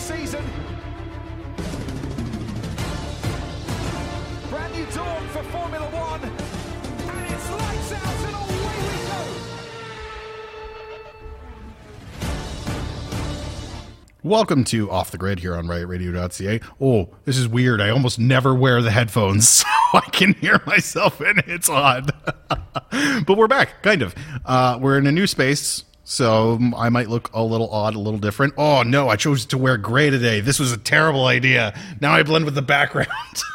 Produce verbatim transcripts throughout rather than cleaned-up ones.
season. Brand new dawn for Formula One. And it's lights out and away we go. Welcome to Off the Grid here on riot radio dot c a. Oh, this is weird. I almost never wear the headphones so I can hear myself, and it's odd. But we're back, kind of. Uh, we're in a new space, so I might look a little odd, a little different. Oh, no, I chose to wear gray today. This was a terrible idea. Now I blend with the background.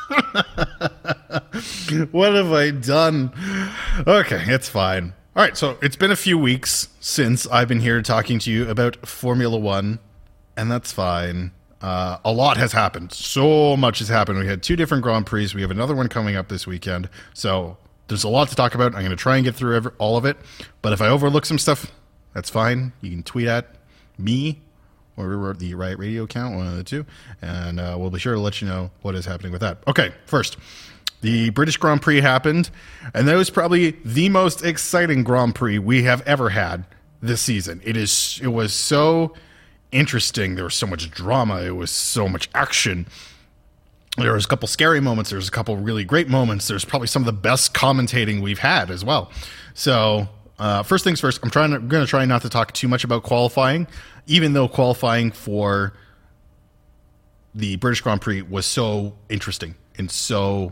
What have I done? Okay, it's fine. All right, so it's been a few weeks since I've been here talking to you about Formula One. And that's fine. Uh, a lot has happened. So much has happened. We had two different Grand Prix. We have another one coming up this weekend. So there's a lot to talk about. I'm going to try and get through every, all of it. But if I overlook some stuff, that's fine. You can tweet at me or the Riot Radio account, one of the two. And uh, we'll be sure to let you know what is happening with that. Okay, first, the British Grand Prix happened. And that was probably the most exciting Grand Prix we have ever had this season. It is. It was so interesting. There was so much drama. It was so much action. There was a couple scary moments. There's a couple really great moments. There's probably some of the best commentating we've had as well. So uh, first things first, I'm trying to, I'm going to try not to talk too much about qualifying, even though qualifying for the British Grand Prix was so interesting and so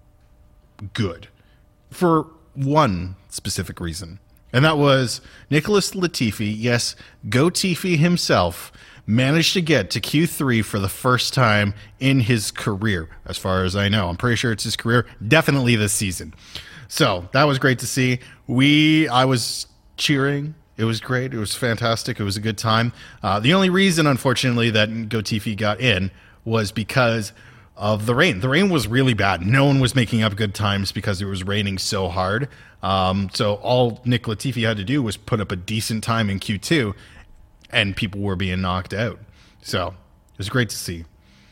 good for one specific reason. And that was Nicholas Latifi, yes, Go Tifi himself, managed to get to Q three for the first time in his career, as far as I know. I'm pretty sure it's his career, definitely this season. So that was great to see. We, I was cheering. It was great. It was fantastic. It was a good time. Uh, the only reason, unfortunately, that Go Tifi got in was because of the rain. The rain was really bad. No one was making up good times because it was raining so hard. Um, so all Nick Latifi had to do was put up a decent time in Q two, and people were being knocked out. So it was great to see.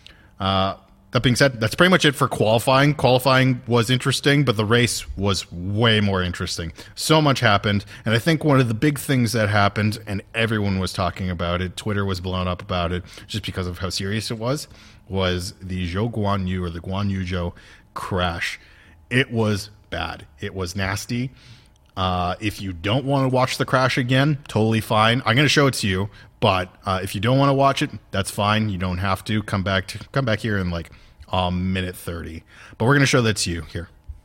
Uh, that being said, that's pretty much it for qualifying. Qualifying was interesting, but the race was way more interesting. So much happened, and I think one of the big things that happened, and everyone was talking about it, Twitter was blown up about it, just because of how serious it was, was the Zhou Guan Yu, or the Guan Yu Zhou crash. It was bad. It was nasty. Uh, if you don't want to watch the crash again, totally fine. I'm going to show it to you, but uh, if you don't want to watch it, that's fine. You don't have to. Come back to come back here in like a minute thirty. But we're going to show that to you here.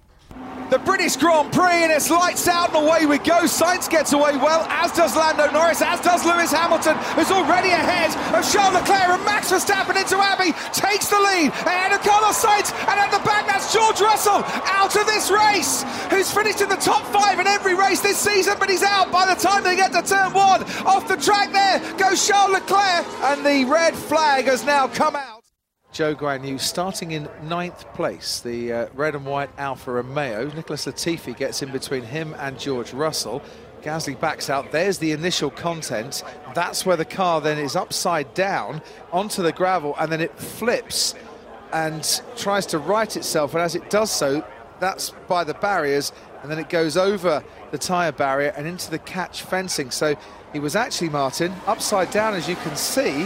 The British Grand Prix, and it's lights out and away we go. Sainz gets away well, as does Lando Norris, as does Lewis Hamilton, who's already ahead of Charles Leclerc, and Max Verstappen into Abbey, takes the lead, ahead of Carlos Sainz, and at the back that's George Russell, out of this race, who's finished in the top five in every race this season, but he's out by the time they get to turn one. Off the track there goes Charles Leclerc, and the red flag has now come out. Zhou Guan Yu starting in ninth place, the uh, red and white Alfa Romeo. Nicholas Latifi gets in between him and George Russell. Gasly backs out. There's the initial content. That's where the car then is upside down onto the gravel, and then it flips and tries to right itself. And as it does so, that's by the barriers, and then it goes over the tyre barrier and into the catch fencing. So he was actually, Martin, upside down, as you can see,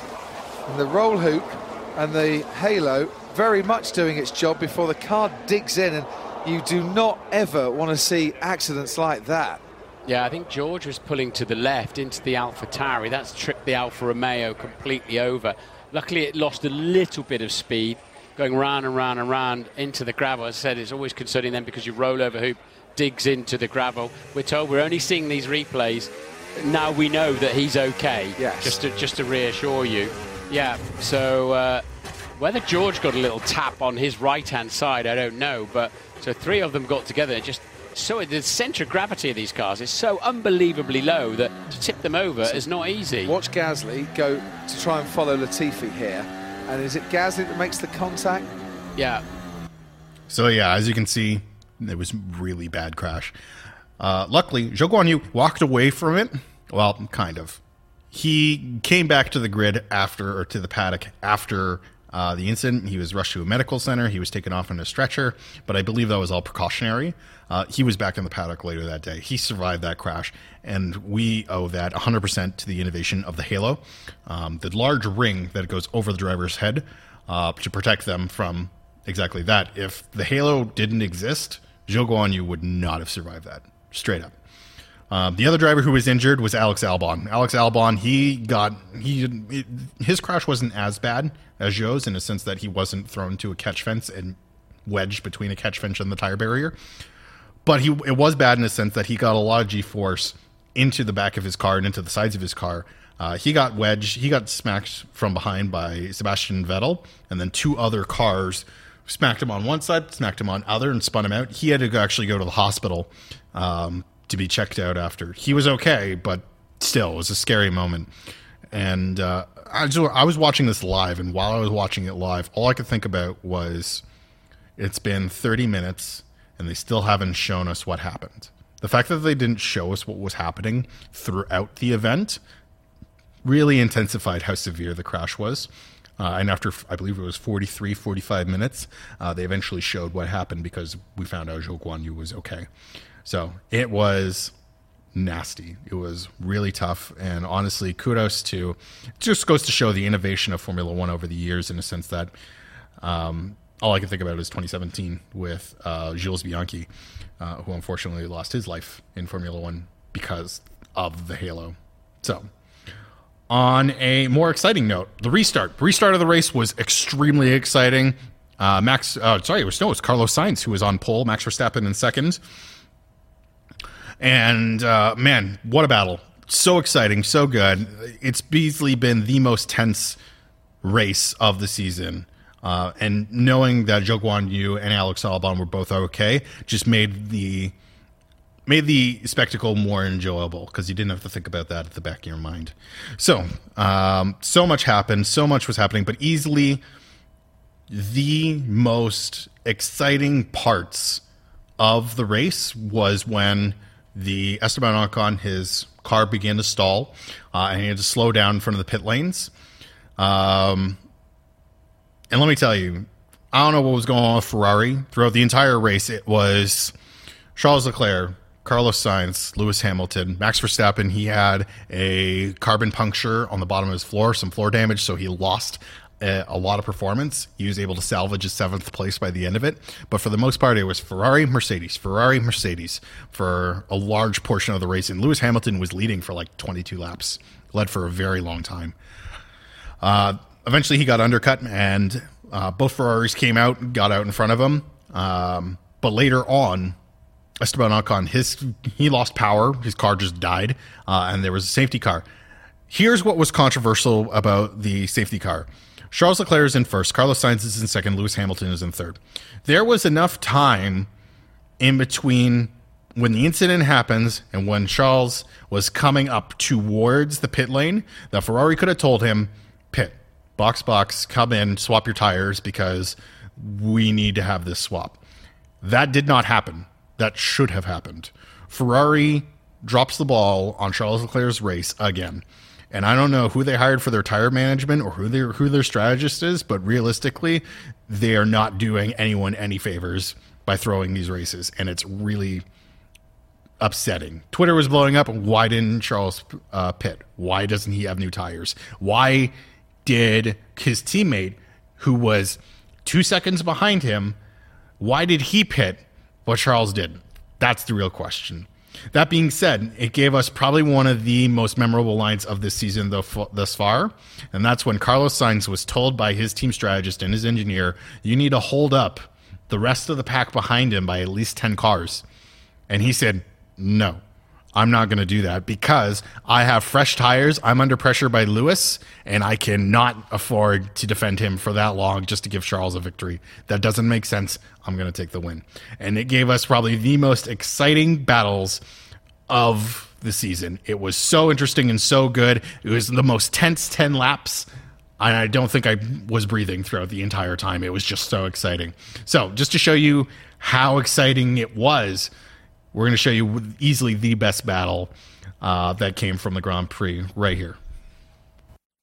in the roll hoop. And the halo very much doing its job before the car digs in, and you do not ever want to see accidents like that. Yeah, I think George was pulling to the left into the AlphaTauri. That's tripped the Alfa Romeo completely over. Luckily, it lost a little bit of speed, going round and round and round into the gravel. As I said, it's always concerning them because your rollover hoop digs into the gravel. We're told we're only seeing these replays. Now we know that he's okay, yes. just to, just to reassure you. Yeah, so uh, whether George got a little tap on his right-hand side, I don't know. But so three of them got together. And just so the centre of gravity of these cars is so unbelievably low that to tip them over so is not easy. Watch Gasly go to try and follow Latifi here. And is it Gasly that makes the contact? Yeah. So, yeah, as you can see, it was really bad crash. Uh, luckily, Zhou Guan Yu walked away from it. Well, kind of. He came back to the grid after, or to the paddock after uh, the incident. He was rushed to a medical center. He was taken off on a stretcher, but I believe that was all precautionary. Uh, he was back in the paddock later that day. He survived that crash, and we owe that one hundred percent to the innovation of the halo, um, the large ring that goes over the driver's head uh, to protect them from exactly that. If the halo didn't exist, Zhou Guanyu would not have survived that, straight up. Um, the other driver who was injured was Alex Albon. Alex Albon, he got he it, his crash wasn't as bad as Zhou's in a sense that he wasn't thrown to a catch fence and wedged between a catch fence and the tire barrier. But he it was bad in the sense that he got a lot of G-force into the back of his car and into the sides of his car. Uh, he got wedged. He got smacked from behind by Sebastian Vettel, and then two other cars smacked him on one side, smacked him on other, and spun him out. He had to actually go to the hospital um, to be checked out after. He was okay, but still, it was a scary moment. And uh, I, just, I was watching this live, and while I was watching it live, all I could think about was it's been thirty minutes, and they still haven't shown us what happened. The fact that they didn't show us what was happening throughout the event really intensified how severe the crash was. Uh, and after, I believe it was forty-three, forty-five minutes, uh, they eventually showed what happened because we found out Zhou Guanyu was okay. So it was nasty. It was really tough. And honestly, kudos to, it just goes to show the innovation of Formula One over the years in a sense that um, all I can think about is twenty seventeen with uh, Jules Bianchi, uh, who unfortunately lost his life in Formula One because of the halo. So, on a more exciting note, the restart. Restart of the race was extremely exciting. Uh, Max, uh, sorry, it was no, it was Carlos Sainz who was on pole. Max Verstappen in second. And uh, man, what a battle! So exciting, so good. It's easily been the most tense race of the season. Uh, and knowing that Zhou Guanyu and Alex Albon were both okay just made the made the spectacle more enjoyable because you didn't have to think about that at the back of your mind. So, um, so much happened, so much was happening, but easily the most exciting parts of the race was when the Esteban Ocon, his car began to stall, uh, and he had to slow down in front of the pit lanes. Um, and let me tell you, I don't know what was going on with Ferrari. Throughout the entire race, it was Charles Leclerc, Carlos Sainz, Lewis Hamilton, Max Verstappen. He had a carbon puncture on the bottom of his floor, some floor damage, so he lost a, a lot of performance. He was able to salvage his seventh place by the end of it. But for the most part, it was Ferrari, Mercedes, Ferrari, Mercedes for a large portion of the race. And Lewis Hamilton was leading for like twenty-two laps, led for a very long time. Uh, eventually, he got undercut, and uh, both Ferraris came out, got out in front of him. Um, but later on, Esteban Ocon, his he lost power. His car just died, uh, and there was a safety car. Here's what was controversial about the safety car. Charles Leclerc is in first. Carlos Sainz is in second. Lewis Hamilton is in third. There was enough time in between when the incident happens and when Charles was coming up towards the pit lane that Ferrari could have told him, pit, box, box, come in, swap your tires because we need to have this swap. That did not happen. That should have happened. Ferrari drops the ball on Charles Leclerc's race again. And I don't know who they hired for their tire management or who their who their strategist is, but realistically, they are not doing anyone any favors by throwing these races. And it's really upsetting. Twitter was blowing up. Why didn't Charles uh, pit? Why doesn't he have new tires? Why did his teammate, who was two seconds behind him, why did he pit? What Charles did. That's the real question. That being said, it gave us probably one of the most memorable lines of this season thus far, and that's when Carlos Sainz was told by his team strategist and his engineer, you need to hold up the rest of the pack behind him by at least ten cars. And he said, no, I'm not going to do that because I have fresh tires. I'm under pressure by Lewis, and I cannot afford to defend him for that long just to give Charles a victory. That doesn't make sense. I'm going to take the win. And it gave us probably the most exciting battles of the season. It was so interesting and so good. It was the most tense ten laps. And I don't think I was breathing throughout the entire time. It was just so exciting. So just to show you how exciting it was, we're going to show you easily the best battle uh, that came from the Grand Prix right here. Perez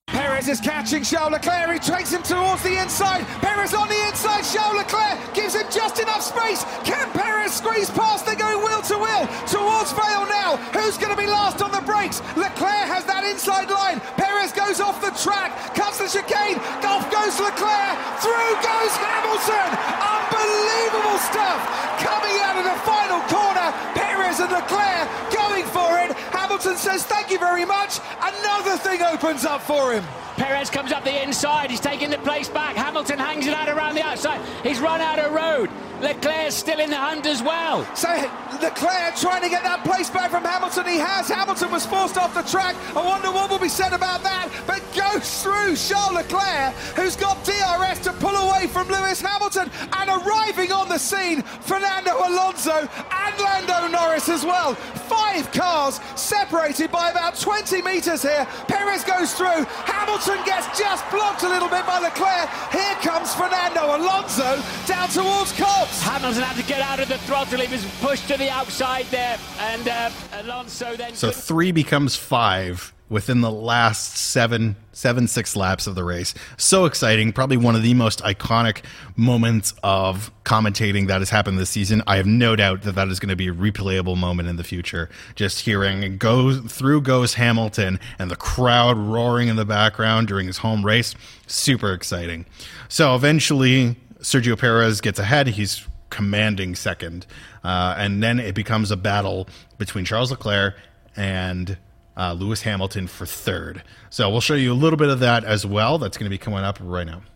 Perez is catching Charles Leclerc. He takes him towards the inside. Perez on the inside. Charles Leclerc gives him just enough space. Can Perez squeeze past? They're going wheel to wheel towards Vale now. Who's going to be last on the brakes? Leclerc has that inside line. Perez goes off the track, cuts the chicane. Off goes Leclerc. Through goes Hamilton. Unbelievable stuff coming out of the final corner. Perez and Leclerc going for it. Hamilton says thank you very much. Another thing opens up for him. Perez comes up the inside. He's taking the place back. Hamilton hangs it out around the outside. He's run out of road. Leclerc's still in the hunt as well. So Leclerc trying to get that place back from Hamilton. He has. Hamilton was forced off the track. I wonder what will be said about that. But goes through Charles Leclerc, who's got D R S to pull away from Lewis Hamilton. And arriving on the scene, Fernando Alonso and Lando Norris as well. Five cars separated by about twenty metres here. Perez goes through. Hamilton gets just blocked a little bit by Leclerc. Here comes Fernando Alonso down towards Cobb. Hamilton had to get out of the throttle. He was pushed to the outside there, and uh, Alonso then... So three becomes five within the last seven, seven, six laps of the race. So exciting. Probably one of the most iconic moments of commentating that has happened this season. I have no doubt that that is going to be a replayable moment in the future. Just hearing go through goes Hamilton and the crowd roaring in the background during his home race. Super exciting. So eventually Sergio Perez gets ahead. He's commanding second. Uh, and then it becomes a battle between Charles Leclerc and uh, Lewis Hamilton for third. So we'll show you a little bit of that as well. That's going to be coming up right now.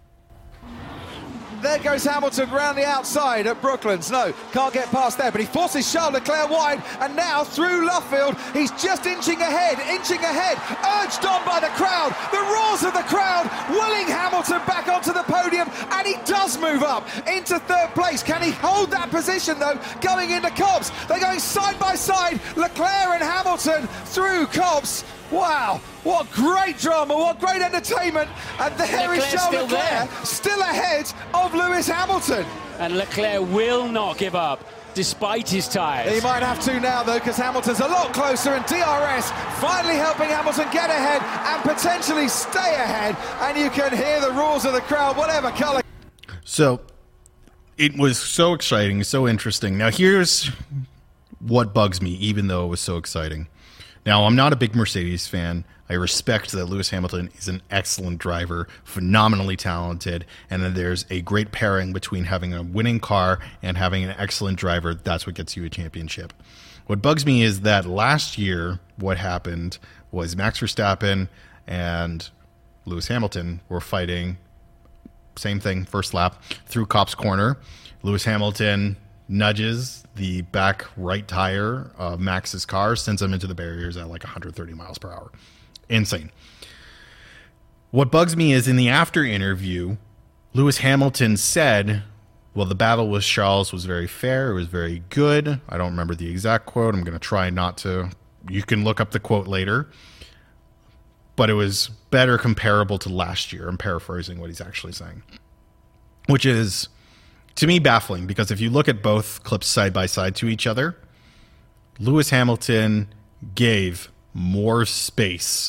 There goes Hamilton round the outside at Brooklands. No, can't get past there, but he forces Charles Leclerc wide, and now through Luffield, he's just inching ahead, inching ahead, urged on by the crowd, the roars of the crowd, willing Hamilton back onto the podium, and he does move up into third place. Can he hold that position, though, going into Cobs? They're going side by side, Leclerc and Hamilton through Cobs. Wow, what great drama, what great entertainment. And there Leclerc's is Charles still Leclerc, there. still ahead of Lewis Hamilton. And Leclerc will not give up, despite his tyres. He might have to now, though, because Hamilton's a lot closer, and D R S finally helping Hamilton get ahead and potentially stay ahead. And you can hear the roars of the crowd, whatever colour. So it was so exciting, so interesting. Now here's what bugs me, even though it was so exciting. Now, I'm not a big Mercedes fan. I respect that Lewis Hamilton is an excellent driver, phenomenally talented, and then there's a great pairing between having a winning car and having an excellent driver. That's what gets you a championship. What bugs me is that last year, what happened was Max Verstappen and Lewis Hamilton were fighting, same thing, first lap, through Copse Corner. Lewis Hamilton nudges the back right tire of Max's car, sends him into the barriers at like one hundred thirty miles per hour. Insane. What bugs me is in the after interview, Lewis Hamilton said, well, the battle with Charles was very fair. It was very good. I don't remember the exact quote. I'm going to try not to. You can look up the quote later. But it was better comparable to last year. I'm paraphrasing what he's actually saying. Which is, to me, baffling, because if you look at both clips side by side to each other, Lewis Hamilton gave more space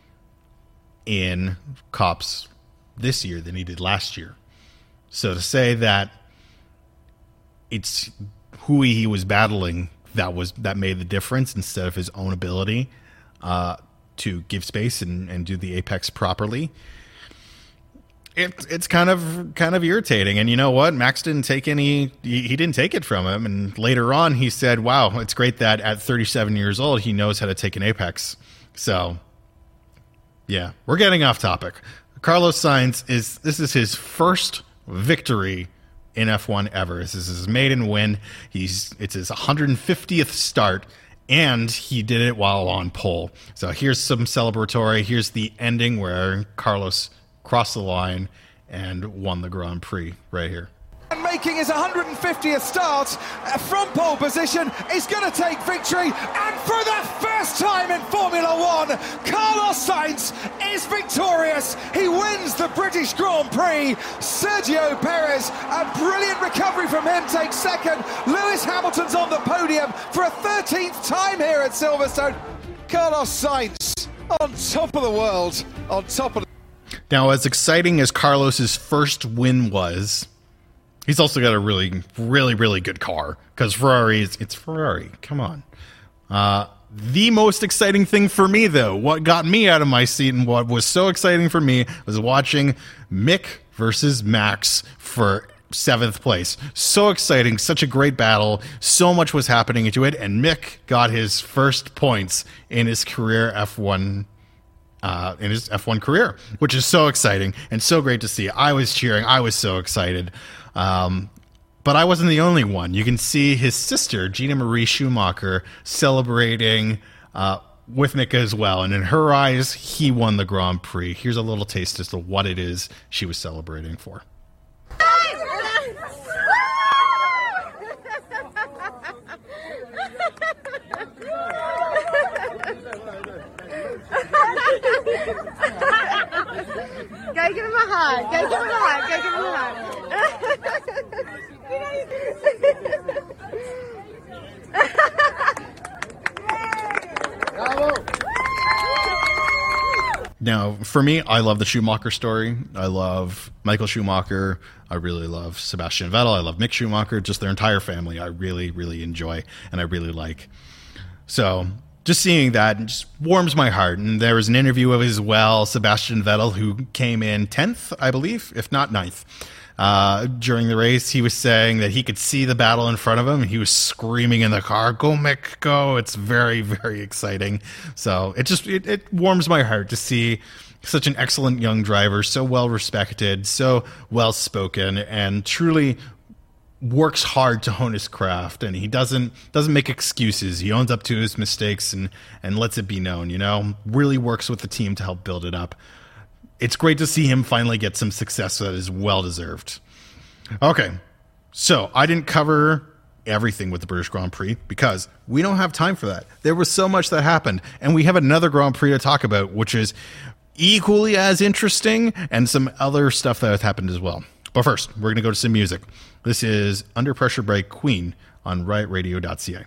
in Copse this year than he did last year. So to say that it's who he was battling that was that made the difference instead of his own ability uh, to give space and, and do the apex properly, It, it's kind of kind of irritating. And you know what? Max didn't take any, he, he didn't take it from him. And later on, he said, wow, it's great that at thirty-seven years old, he knows how to take an apex. So, yeah, we're getting off topic. Carlos Sainz, is this is his first victory in F one ever. This is his maiden win. He's It's his one hundred fiftieth start, and he did it while on pole. So here's some celebratory. Here's the ending where Carlos crossed the line and won the Grand Prix right here. And making his one hundred fiftieth start from pole position, is going to take victory. And for the first time in Formula One, Carlos Sainz is victorious. He wins the British Grand Prix. Sergio Perez, a brilliant recovery from him, takes second. Lewis Hamilton's on the podium for a thirteenth time here at Silverstone. Carlos Sainz on top of the world, on top of the Now, as exciting as Carlos's first win was, he's also got a really, really, really good car. Because Ferrari, is, it's Ferrari. Come on. Uh, the most exciting thing for me, though, what got me out of my seat and what was so exciting for me was watching Mick versus Max for seventh place. So exciting. Such a great battle. So much was happening into it. And Mick got his first points in his career F one Uh, in his F one career, which is so exciting and so great to see. I was cheering. I was so excited. Um, but I wasn't the only one. You can see his sister, Gina Marie Schumacher, celebrating uh, with Mick as well. And in her eyes, he won the Grand Prix. Here's a little taste as to what it is she was celebrating for. Go give him a hug. Go give him a hug. Go give him a hug. Now, for me, I love the Schumacher story. I love Michael Schumacher. I really love Sebastian Vettel. I love Mick Schumacher. Just their entire family I really, really enjoy and I really like. So just seeing that just warms my heart. And there was an interview of as well, Sebastian Vettel, who came in tenth, I believe, if not ninth. Uh, during the race, he was saying that he could see the battle in front of him. He was screaming in the car, "Go, Mick, go!" It's very, very exciting. So it just it, it warms my heart to see such an excellent young driver, so well respected, so well spoken, and truly works hard to hone his craft. And he doesn't doesn't make excuses. He owns up to his mistakes and and lets it be known. You know, really works with the team to help build it up. It's great to see him finally get some success that is well-deserved. Okay, so I didn't cover everything with the British Grand Prix because we don't have time for that. There was so much that happened, and we have another Grand Prix to talk about, which is equally as interesting, and some other stuff that has happened as well. But first, we're going to go to some music. This is Under Pressure by Queen on riot radio dot c a.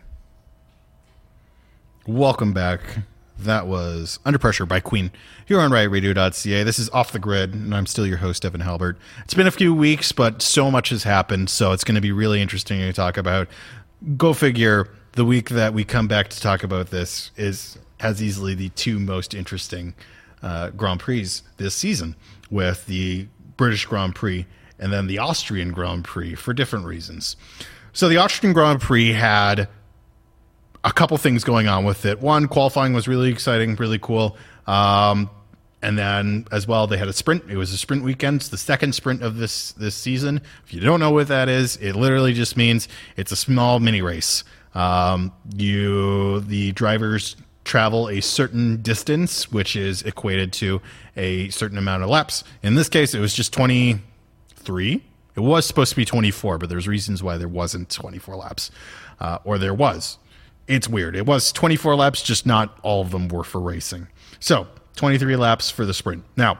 Welcome back. That was Under Pressure by Queen here on riot radio dot c a. This is Off the Grid, and I'm still your host, Evan Halbert. It's been a few weeks, but so much has happened, so it's going to be really interesting to talk about. Go figure, the week that we come back to talk about this is has easily the two most interesting uh, Grand Prix this season, with the British Grand Prix and then the Austrian Grand Prix for different reasons. So the Austrian Grand Prix had a couple things going on with it. One, qualifying was really exciting, really cool. Um, and then as well, they had a sprint. It was a sprint weekend. It's the second sprint of this, this season. If you don't know what that is, it literally just means it's a small mini race. Um, you, the drivers travel a certain distance, which is equated to a certain amount of laps. In this case, it was just twenty-three. It was supposed to be twenty-four, but there's reasons why there wasn't twenty-four laps, uh, or there was. It's weird. It was twenty-four laps, just not all of them were for racing. So twenty-three laps for the sprint. Now,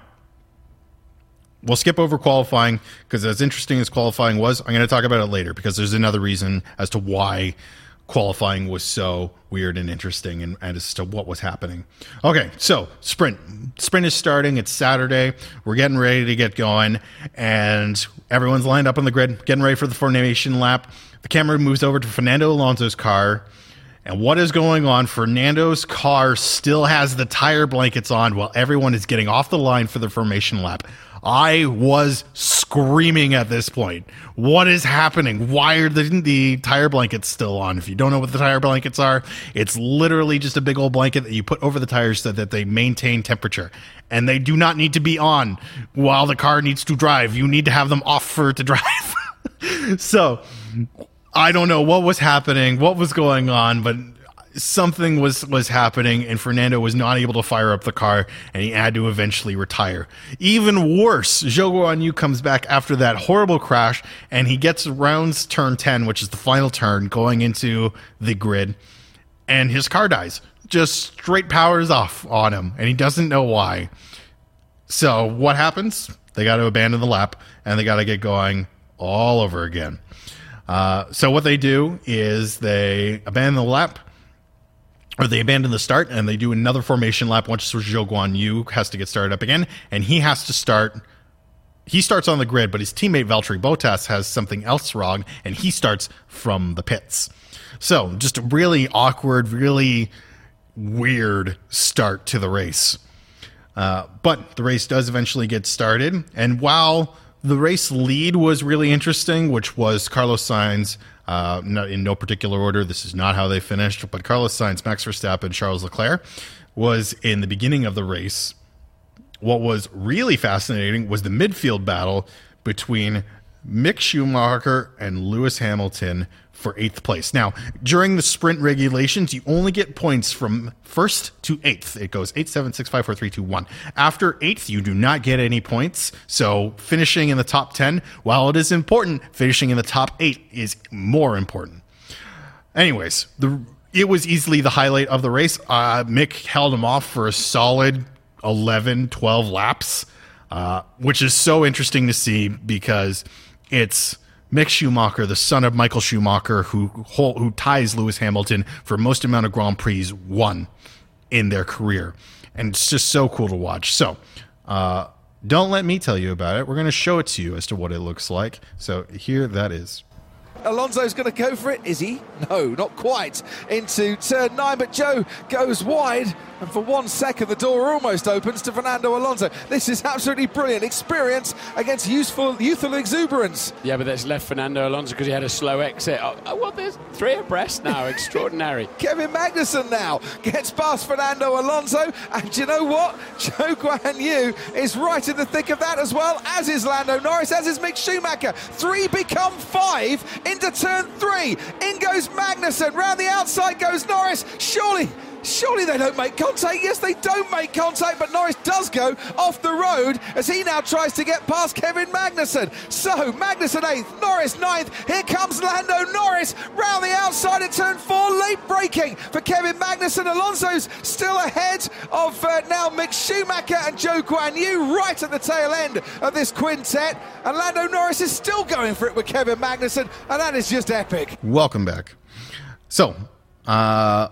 we'll skip over qualifying because as interesting as qualifying was, I'm going to talk about it later because there's another reason as to why qualifying was so weird and interesting and, and as to what was happening. Okay, so sprint. Sprint is starting. It's Saturday. We're getting ready to get going, and everyone's lined up on the grid, getting ready for the formation lap. The camera moves over to Fernando Alonso's car. And what is going on? Fernando's car still has the tire blankets on while everyone is getting off the line for the formation lap. I was screaming at this point. What is happening? Why are the, the tire blankets still on? If you don't know what the tire blankets are, it's literally just a big old blanket that you put over the tires so that they maintain temperature. And they do not need to be on while the car needs to drive. You need to have them off for it to drive. So I don't know what was happening, what was going on, but something was, was happening, and Fernando was not able to fire up the car, and he had to eventually retire. Even worse, Zhou Guanyu comes back after that horrible crash, and he gets around turn ten, which is the final turn, going into the grid, and his car dies. Just straight powers off on him, and he doesn't know why. So what happens? They got to abandon the lap, and they got to get going all over again. Uh, so what they do is they abandon the lap, or they abandon the start and they do another formation lap, once Zhou Guan Yu has to get started up again, and he has to start. He starts on the grid, but his teammate Valtteri Bottas has something else wrong, and he starts from the pits. So just a really awkward, really weird start to the race. Uh, but the race does eventually get started, and while the race lead was really interesting, which was Carlos Sainz, uh, not in no particular order. This is not how they finished, but Carlos Sainz, Max Verstappen, Charles Leclerc was in the beginning of the race. What was really fascinating was the midfield battle between Mick Schumacher and Lewis Hamilton for eighth place. Now, during the sprint regulations, you only get points from first to eighth. It goes eight, seven, six, five, four, three, two, one. After eighth, you do not get any points. So finishing in the top ten, while it is important, finishing in the top eight is more important. Anyways, the it was easily the highlight of the race. Uh, Mick held him off for a solid eleven, twelve laps, uh, which is so interesting to see because it's Mick Schumacher, the son of Michael Schumacher, who who ties Lewis Hamilton for most amount of Grand Prix won in their career. And it's just so cool to watch. So uh, don't let me tell you about it. We're going to show it to you as to what it looks like. So here that is. Alonso's going to go for it, is he? No, not quite. Into turn nine, but Joe goes wide, and for one second the door almost opens to Fernando Alonso. This is absolutely brilliant experience against youthful, youthful exuberance. Yeah, but that's left Fernando Alonso because he had a slow exit. Oh, oh well, there's three abreast now. Extraordinary. Kevin Magnussen now gets past Fernando Alonso, and do you know what? Zhou Guan Yu is right in the thick of that as well, as is Lando Norris, as is Mick Schumacher. Three become five into turn three. In goes Magnussen, round the outside goes Norris. Surely, surely they don't make contact. Yes, they don't make contact, but Norris does go off the road as he now tries to get past Kevin Magnussen. So, Magnussen eighth, Norris ninth. Here comes Lando Norris round the outside at turn four. Late braking for Kevin Magnussen. Alonso's still ahead of uh, now Mick Schumacher and Zhou Guan Yu right at the tail end of this quintet. And Lando Norris is still going for it with Kevin Magnussen, and that is just epic. Welcome back. So, uh...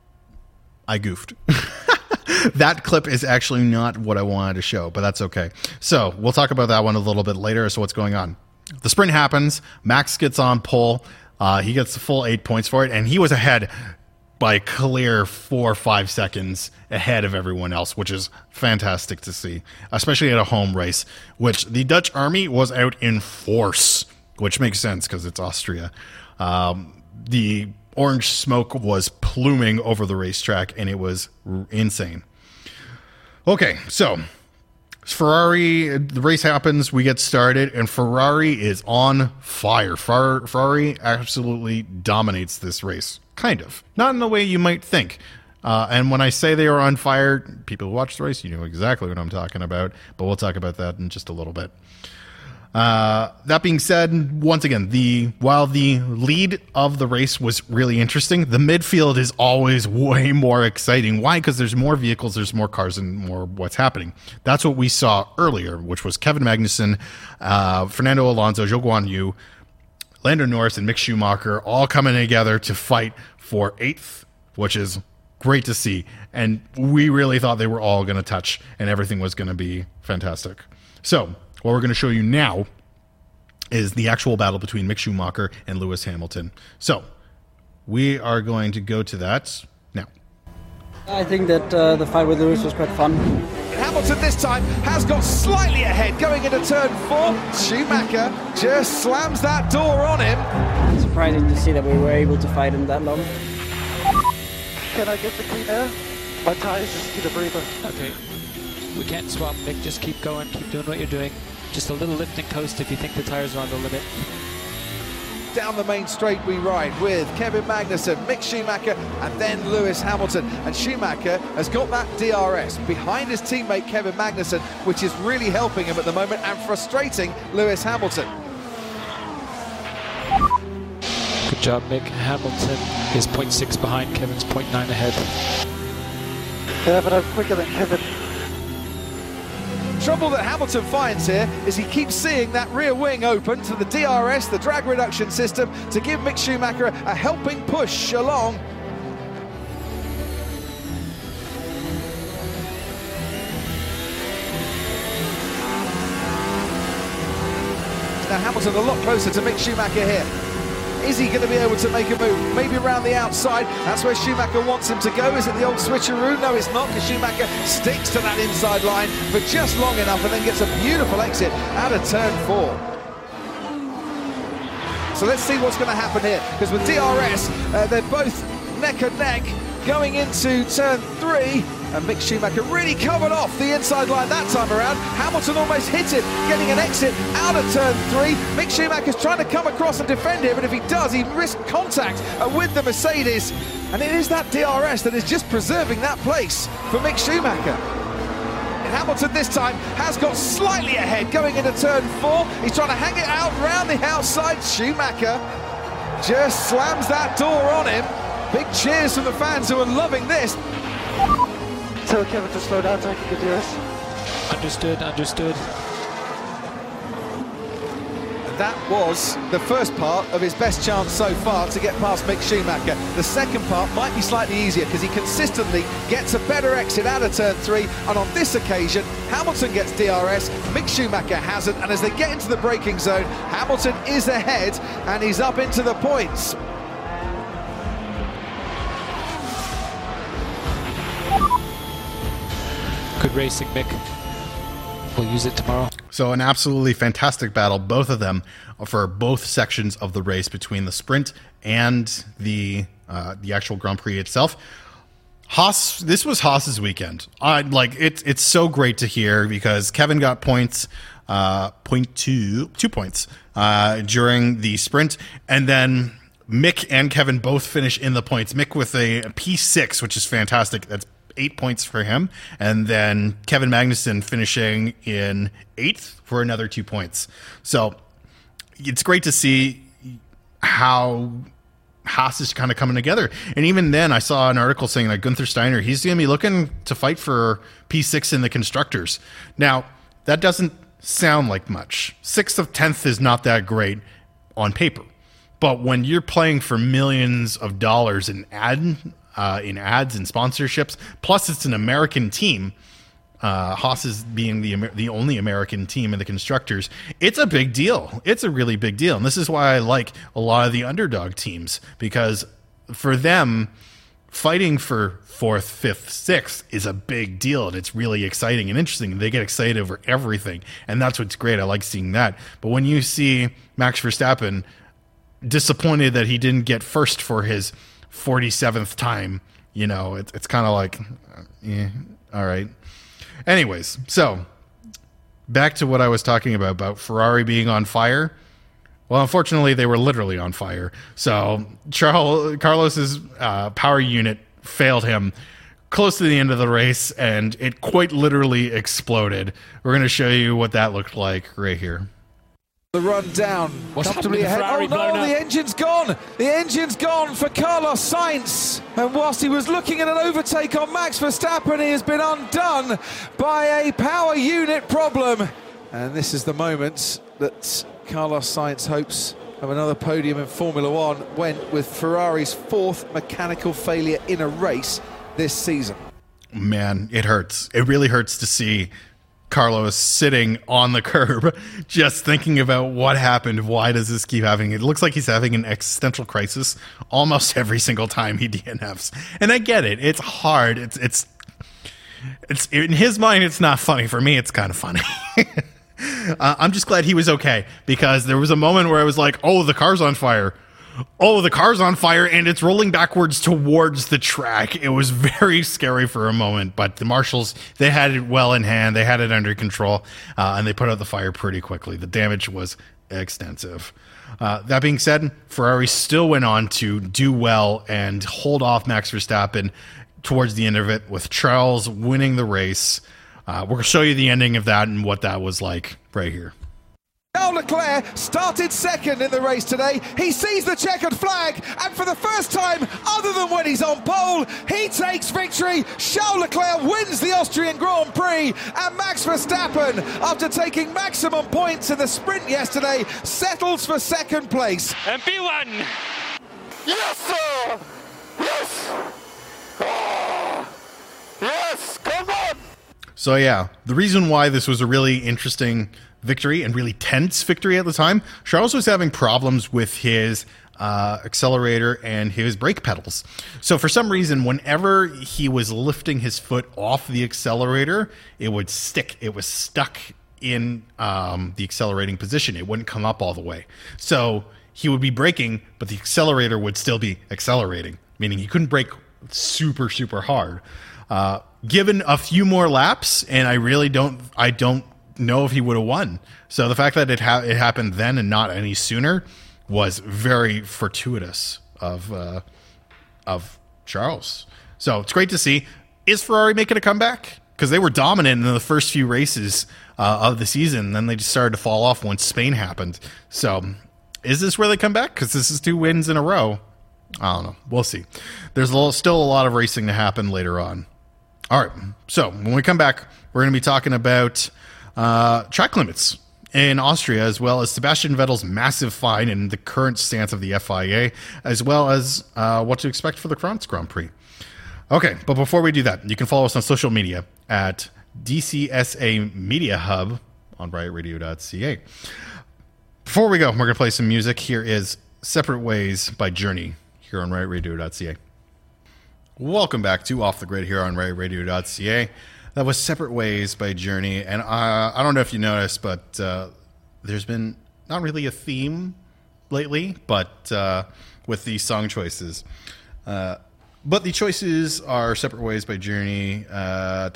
I goofed. That clip is actually not what I wanted to show, but that's okay. So we'll talk about that one a little bit later. So what's going on? The sprint happens. Max gets on pole. Uh, he gets the full eight points for it, and he was ahead by clear four or five seconds ahead of everyone else, which is fantastic to see, especially at a home race, which the Dutch army was out in force, which makes sense because it's Austria. Um, the orange smoke was pluming over the racetrack, and it was r- insane. Okay, so Ferrari, the race happens, we get started, and Ferrari is on fire. Fer- Ferrari absolutely dominates this race. Kind of. Not in the way you might think. Uh, and when I say they are on fire, people who watch the race, you know exactly what I'm talking about, but we'll talk about that in just a little bit. Uh, that being said, once again, the while the lead of the race was really interesting, the midfield is always way more exciting. Why? Because there's more vehicles, there's more cars, and more what's happening. That's what we saw earlier, which was Kevin Magnussen, uh, Fernando Alonso, Zhou Guan Yu, Lando Norris, and Mick Schumacher all coming together to fight for eighth, which is great to see. And we really thought they were all going to touch, and everything was going to be fantastic. So what we're going to show you now is the actual battle between Mick Schumacher and Lewis Hamilton. So we are going to go to that now. I think that uh, the fight with Lewis was quite fun. Hamilton this time has got slightly ahead going into turn four. Schumacher just slams that door on him. It's surprising to see that we were able to fight him that long. Can I get the clean air? My tires just need a breather. Okay. We can't swap, Mick. Just keep going. Keep doing what you're doing. Just a little lift and coast if you think the tires are on the limit. Down the main straight we ride with Kevin Magnussen, Mick Schumacher, and then Lewis Hamilton. And Schumacher has got that D R S behind his teammate Kevin Magnussen, which is really helping him at the moment and frustrating Lewis Hamilton. Good job, Mick. Hamilton is zero point six behind. Kevin's zero point nine ahead. Yeah, but I'm quicker than Kevin. Trouble that Hamilton finds here is he keeps seeing that rear wing open to the D R S, the drag reduction system, to give Mick Schumacher a helping push along. Now Hamilton a lot closer to Mick Schumacher here. Is he going to be able to make a move? Maybe around the outside. That's where Schumacher wants him to go. Is it the old switcheroo? No, it's not, because Schumacher sticks to that inside line for just long enough and then gets a beautiful exit out of turn four. So let's see what's going to happen here, because with D R S, uh, they're both neck and neck going into turn three, and Mick Schumacher really covered off the inside line that time around. Hamilton almost hit him, getting an exit out of turn three. Mick Schumacher's trying to come across and defend him, and if he does, he risks contact uh, with the Mercedes, and it is that D R S that is just preserving that place for Mick Schumacher. And Hamilton this time has got slightly ahead going into turn four. He's trying to hang it out round the outside. Schumacher just slams that door on him. Big cheers from the fans who are loving this. Tell Kevin to slow down so I can get D R S. Understood, understood. And that was the first part of his best chance so far to get past Mick Schumacher. The second part might be slightly easier because he consistently gets a better exit out of turn three, and on this occasion Hamilton gets D R S, Mick Schumacher hasn't, and as they get into the braking zone, Hamilton is ahead and he's up into the points. Good racing, Mick. We'll use it tomorrow. So an absolutely fantastic battle, both of them, for both sections of the race between the sprint and the uh, the actual Grand Prix itself. Haas, this was Haas's weekend. I like it. It's so great to hear because Kevin got points, uh, point two, two points uh, during the sprint, and then Mick and Kevin both finish in the points. Mick with a P six, which is fantastic. That's eight points for him, and then Kevin Magnussen finishing in eighth for another two points. So it's great to see how Haas is kind of coming together. And even then, I saw an article saying that Gunther Steiner, he's going to be looking to fight for P six in the constructors. Now, that doesn't sound like much. Sixth of tenth is not that great on paper, but when you're playing for millions of dollars in ad Uh, in ads and sponsorships, plus it's an American team, uh, Haas is being the Amer- the only American team in the constructors, it's a big deal. It's a really big deal. And this is why I like a lot of the underdog teams, because for them, fighting for fourth, fifth, sixth is a big deal, and it's really exciting and interesting. They get excited over everything, and that's what's great. I like seeing that. But when you see Max Verstappen disappointed that he didn't get first for his forty-seventh time, you know, it's it's kind of like, yeah, all right. Anyways, so back to what I was talking about, about Ferrari being on fire. Well, unfortunately, they were literally on fire. So Charles, Carlos's uh, power unit failed him close to the end of the race, and it quite literally exploded. We're going to show you what that looked like right here. The run down, What's comfortably ahead. Ferrari Oh no, the engine's gone. The engine's gone for Carlos Sainz. And whilst he was looking at an overtake on Max Verstappen, he has been undone by a power unit problem. And this is the moment that Carlos Sainz hopes of another podium in Formula One, went with Ferrari's fourth mechanical failure in a race this season. Man, it hurts. It really hurts to see Carlos sitting on the curb, just thinking about what happened. Why does this keep happening? It looks like he's having an existential crisis almost every single time he D N Fs. And I get it. It's hard. It's it's it's in his mind. It's not funny. For me, it's kind of funny. uh, I'm just glad he was okay, because there was a moment where I was like, "Oh, the car's on fire." Oh, the car's on fire and it's rolling backwards towards the track. It was very scary for a moment, but the marshals, they had it well in hand. They had it under control, uh, and they put out the fire pretty quickly. The damage was extensive. Uh, that being said, Ferrari still went on to do well and hold off Max Verstappen towards the end of it, with Charles winning the race. Uh, we're going to show you the ending of that and what that was like right here. Charles Leclerc started second in the race today. He sees the checkered flag, and for the first time, other than when he's on pole, he takes victory. Charles Leclerc wins the Austrian Grand Prix, and Max Verstappen, after taking maximum points in the sprint yesterday, settles for second place. M P one! Yes, sir! Yes! Oh, yes, come on! So yeah, the reason why this was a really interesting victory and really tense victory at the time, Charles was having problems with his uh, accelerator and his brake pedals. So for some reason, whenever he was lifting his foot off the accelerator, it would stick. It was stuck in um, the accelerating position. It wouldn't come up all the way. So he would be braking, but the accelerator would still be accelerating, meaning he couldn't brake super, super hard. Uh, given a few more laps, and I really don't, I don't know if he would have won. So the fact that it, ha- it happened then and not any sooner was very fortuitous of uh, of Charles. So it's great to see. Is Ferrari making a comeback? Because they were dominant in the first few races uh, of the season. Then they just started to fall off once Spain happened. So is this where they come back? Because this is two wins in a row. I don't know. We'll see. There's a little, still a lot of racing to happen later on. All right. So when we come back, we're going to be talking about uh, track limits in Austria, as well as Sebastian Vettel's massive fine and the current stance of the F I A, as well as uh, what to expect for the France Grand Prix. Okay, but before we do that, you can follow us on social media at D C S A Media Hub on riot radio dot c a. Before we go, we're going to play some music. Here is Separate Ways by Journey here on riot radio dot c a. Welcome back to Off the Grid here on riot radio dot c a. That was Separate Ways by Journey. And uh, I don't know if you noticed, but uh, there's been not really a theme lately, but uh, with these song choices. Uh, but the choices are Separate Ways by Journey, uh,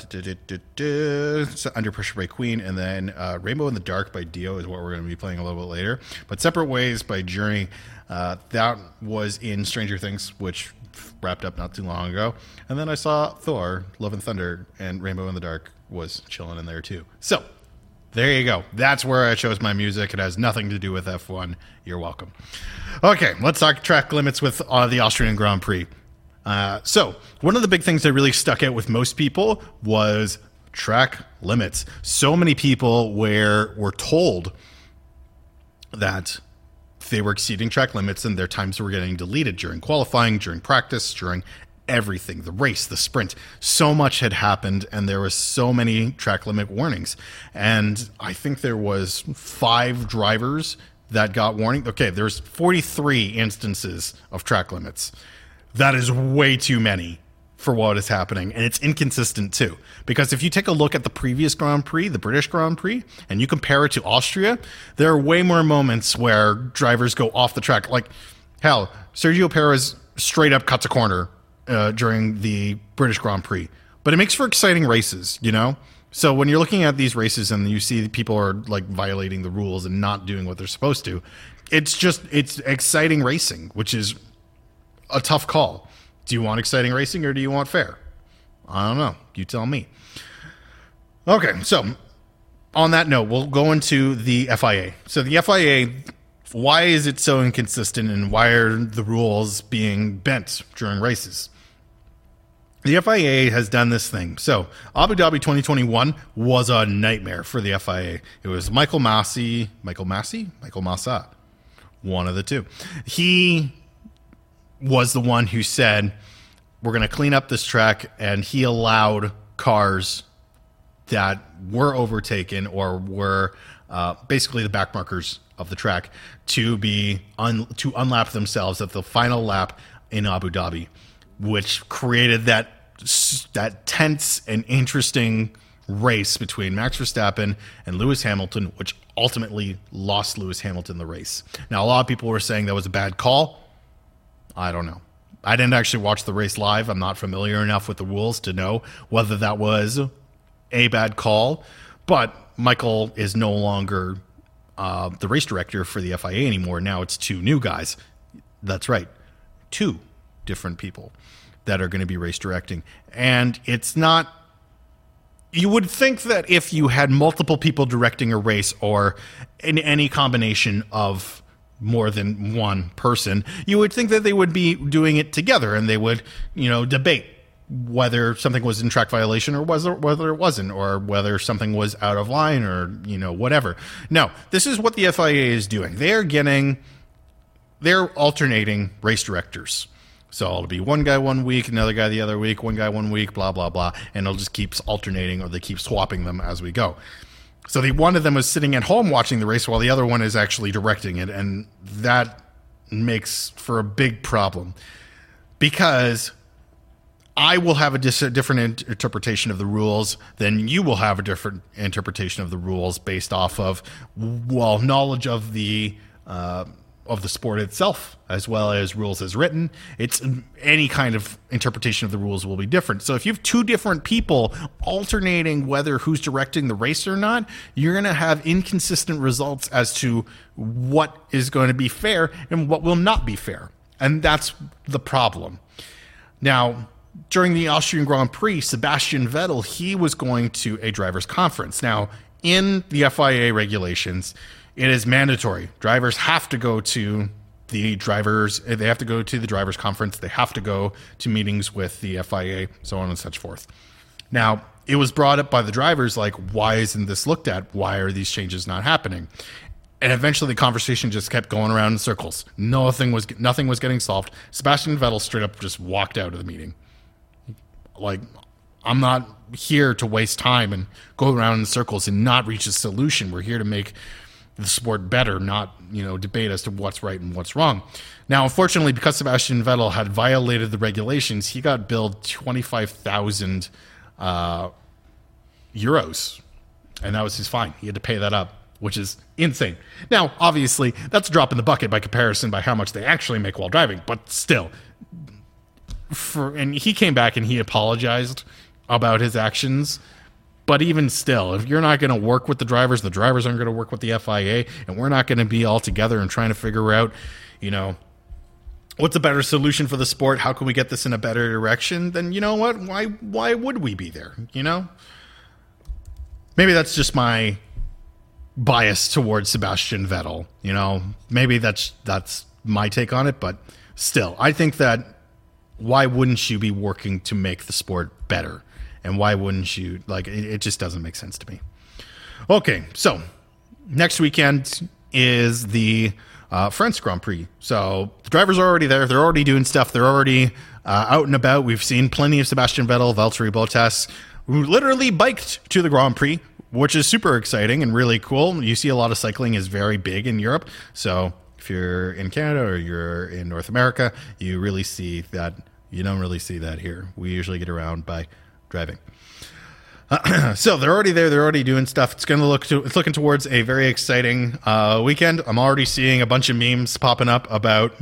Under Pressure by Queen, and then uh, Rainbow in the Dark by Dio is what we're going to be playing a little bit later. But Separate Ways by Journey, uh, that was in Stranger Things, which wrapped up not too long ago. And then I saw Thor, Love and Thunder, and Rainbow in the Dark was chilling in there too. So there you go. That's where I chose my music. It has nothing to do with F one. You're welcome. Okay, let's talk track limits with uh, the Austrian Grand Prix. Uh, so one of the big things that really stuck out with most people was track limits. So many people were, were told that they were exceeding track limits and their times were getting deleted during qualifying, during practice, during everything, the race, the sprint. So much had happened and there was so many track limit warnings. And I think there was five drivers that got warning. Okay, there's forty-three instances of track limits. That is way too many for what is happening, and it's inconsistent too. Because if you take a look at the previous Grand Prix, the British Grand Prix, and you compare it to Austria, there are way more moments where drivers go off the track. Like, hell, Sergio Perez straight up cuts a corner uh, during the British Grand Prix. But it makes for exciting races, you know? So when you're looking at these races and you see people are like violating the rules and not doing what they're supposed to, it's just, it's exciting racing, which is a tough call. Do you want exciting racing or do you want fair? I don't know. You tell me. Okay, so on that note, we'll go into the F I A. So the F I A, why is it so inconsistent and why are the rules being bent during races? The F I A has done this thing. So Abu Dhabi twenty twenty-one was a nightmare for the F I A. It was Michael Masi, Michael Masi, Michael Massa, one of the two. He was the one who said, we're going to clean up this track, and he allowed cars that were overtaken or were uh, basically the back markers of the track to be un- to unlap themselves at the final lap in Abu Dhabi, which created that that tense and interesting race between Max Verstappen and Lewis Hamilton, which ultimately lost Lewis Hamilton the race. Now, a lot of people were saying that was a bad call. I don't know. I didn't actually watch the race live. I'm not familiar enough with the rules to know whether that was a bad call. But Michael is no longer uh, the race director for the F I A anymore. Now it's two new guys. That's right. Two different people that are going to be race directing. And it's not... You would think that if you had multiple people directing a race or in any combination of more than one person, you would think that they would be doing it together and they would, you know, debate whether something was in track violation or was there, whether it wasn't, or whether something was out of line or, you know, whatever. No, this is what the F I A is doing. They are getting, they're alternating race directors. So it'll be one guy one week, another guy the other week, one guy one week, blah, blah, blah. And it'll just keep alternating, or they keep swapping them as we go. So the one of them is sitting at home watching the race while the other one is actually directing it. And that makes for a big problem, because I will have a dis- different in- interpretation of the rules than you will have a different interpretation of the rules based off of, well, knowledge of the uh, of the sport itself, as well as rules as written. It's any kind of interpretation of the rules will be different. So if you have two different people alternating whether who's directing the race or not, you're going to have inconsistent results as to what is going to be fair and what will not be fair. And that's the problem. Now, during the Austrian Grand Prix, Sebastian Vettel, he was going to a driver's conference. Now, in the F I A regulations, it is mandatory. Drivers have to go to the drivers, they have to go to the driver's conference, they have to go to meetings with the F I A, so on and such forth. Now, it was brought up by the drivers, like, why isn't this looked at? Why are these changes not happening? And eventually the conversation just kept going around in circles. Nothing was, nothing was getting solved. Sebastian Vettel straight up just walked out of the meeting. Like, I'm not here to waste time and go around in circles and not reach a solution. We're here to make the sport better, not, you know, debate as to what's right and what's wrong. Now, unfortunately, because Sebastian Vettel had violated the regulations, he got billed twenty-five thousand uh, euros, and that was his fine. He had to pay that up, which is insane. Now, obviously, that's a drop in the bucket by comparison by how much they actually make while driving, but still. For, and he came back and he apologized about his actions. But even still, if you're not going to work with the drivers, the drivers aren't going to work with the F I A, and we're not going to be all together and trying to figure out, you know, what's a better solution for the sport? How can we get this in a better direction? Then, you know what? Why why would we be there? You know? Maybe that's just my bias towards Sebastian Vettel. You know, maybe that's that's my take on it, but still, I think that why wouldn't you be working to make the sport better? And why wouldn't you, like, it, it just doesn't make sense to me. Okay, so next weekend is the uh, France Grand Prix. So the drivers are already there. They're already doing stuff. They're already uh, out and about. We've seen plenty of Sebastian Vettel, Valtteri Bottas, who literally biked to the Grand Prix, which is super exciting and really cool. You see a lot of cycling is very big in Europe. So if you're in Canada or you're in North America, you really see that. You don't really see that here. We usually get around by driving. Uh, so they're already there. They're already doing stuff. It's going to look to, it's looking towards a very exciting uh, weekend. I'm already seeing a bunch of memes popping up about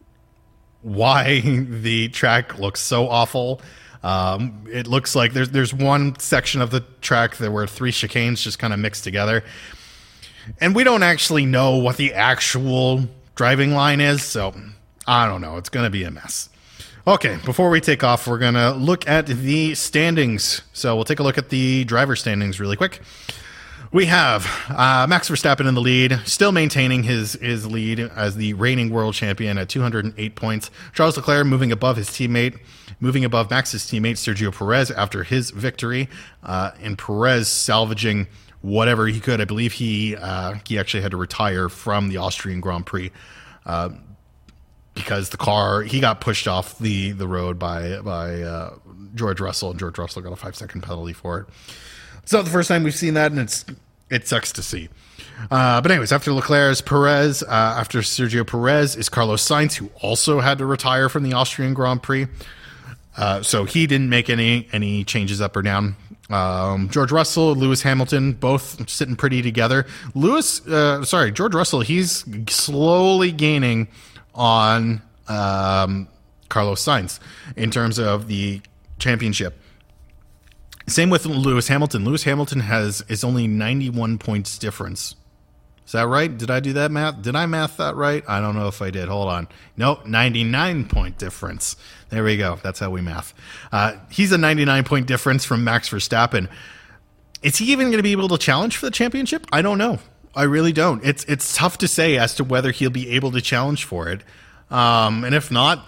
why the track looks so awful. Um, it looks like there's there's one section of the track that where three chicanes just kind of mixed together, and we don't actually know what the actual driving line is. So I don't know. It's going to be a mess. Okay, before we take off, we're going to look at the standings. So we'll take a look at the driver standings really quick. We have uh, Max Verstappen in the lead, still maintaining his, his lead as the reigning world champion at two hundred eight points. Charles Leclerc moving above his teammate, moving above Max's teammate Sergio Perez after his victory, uh, and Perez salvaging whatever he could. I believe he uh, he actually had to retire from the Austrian Grand Prix uh, because the car, he got pushed off the, the road by by uh, George Russell, and George Russell got a five-second penalty for it. It's not the first time we've seen that, and it's it sucks to see. Uh, but anyways, after Leclerc is Perez, uh, after Sergio Perez is Carlos Sainz, who also had to retire from the Austrian Grand Prix. Uh, so he didn't make any any changes up or down. Um, George Russell, Lewis Hamilton, both sitting pretty together. Lewis, uh, sorry, George Russell, he's slowly gaining on um, Carlos Sainz in terms of the championship. Same with Lewis Hamilton. Lewis Hamilton has is only ninety-one points difference. Is that right? Did I do that math? Did I math that right? I don't know if I did. Hold on. Nope, ninety-nine point difference. There we go. That's how we math. Uh, he's a ninety-nine point difference from Max Verstappen. Is he even going to be able to challenge for the championship? I don't know. I really don't. It's it's tough to say as to whether he'll be able to challenge for it. Um, and if not,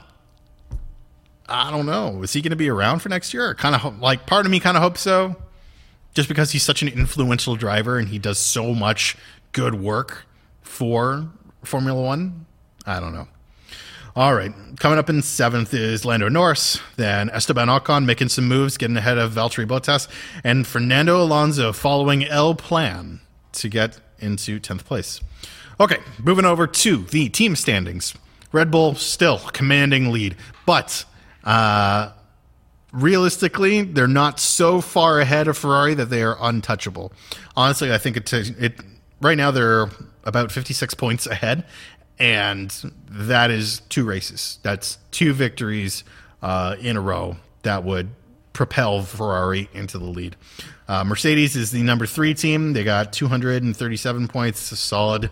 I don't know. Is he going to be around for next year? Kind of like part of me kind of hopes so, just because he's such an influential driver and he does so much good work for Formula One. I don't know. All right, coming up in seventh is Lando Norris, then Esteban Ocon making some moves, getting ahead of Valtteri Bottas, and Fernando Alonso following El Plan to get into tenth place. Okay, moving over to the team standings. Red Bull still commanding lead, but uh, realistically, they're not so far ahead of Ferrari that they are untouchable. Honestly, I think it, t- it right now they're about fifty-six points ahead, and that is two races. That's two victories uh, in a row that would propel Ferrari into the lead. Uh, Mercedes is the number three team. They got two hundred thirty-seven points, solid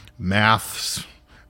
maths.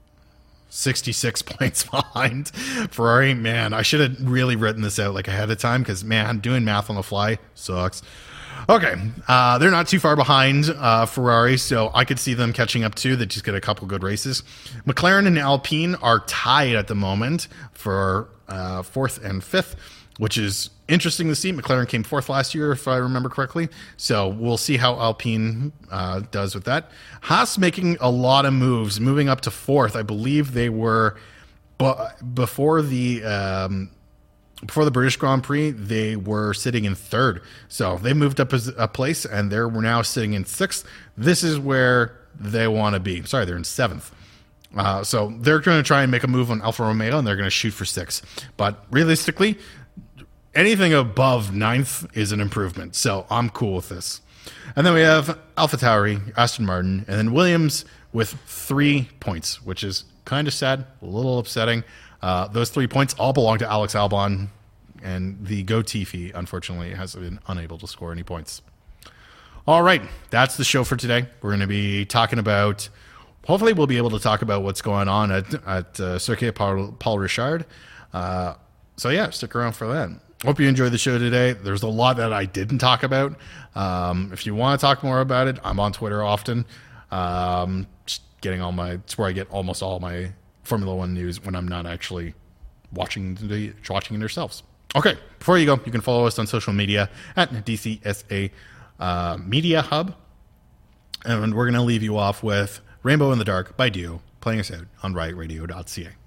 sixty-six points behind Ferrari. Man, I should have really written this out like ahead of time because, man, doing math on the fly sucks. Okay, uh, they're not too far behind uh, Ferrari, so I could see them catching up too. They just get a couple good races. McLaren and Alpine are tied at the moment for uh, fourth and fifth, which is interesting to see. McLaren came fourth last year, if I remember correctly. So we'll see how Alpine uh, does with that. Haas making a lot of moves, moving up to fourth. I believe they were bu- before the um, before the British Grand Prix. They were sitting in third, so they moved up as a place, and they're now sitting in sixth. This is where they want to be. Sorry, they're in seventh. Uh, so they're going to try and make a move on Alfa Romeo, and they're going to shoot for six. But realistically, anything above ninth is an improvement, so I'm cool with this. And then we have AlphaTauri, Aston Martin, and then Williams with three points, which is kind of sad, a little upsetting. Uh, those three points all belong to Alex Albon, and the Gotifi, unfortunately, has been unable to score any points. All right, that's the show for today. We're going to be talking about, hopefully we'll be able to talk about what's going on at, at uh, Circuit Paul, Paul Richard. Uh, so yeah, stick around for that. Hope you enjoyed the show today. There's a lot that I didn't talk about. Um, if you want to talk more about it, I'm on Twitter often. Um, just getting all my, it's where I get almost all my Formula One news when I'm not actually watching the watching it yourselves. Okay, before you go, you can follow us on social media at D C S A uh, Media Hub. And we're going to leave you off with Rainbow in the Dark by Dio, playing us out on riot radio dot c a.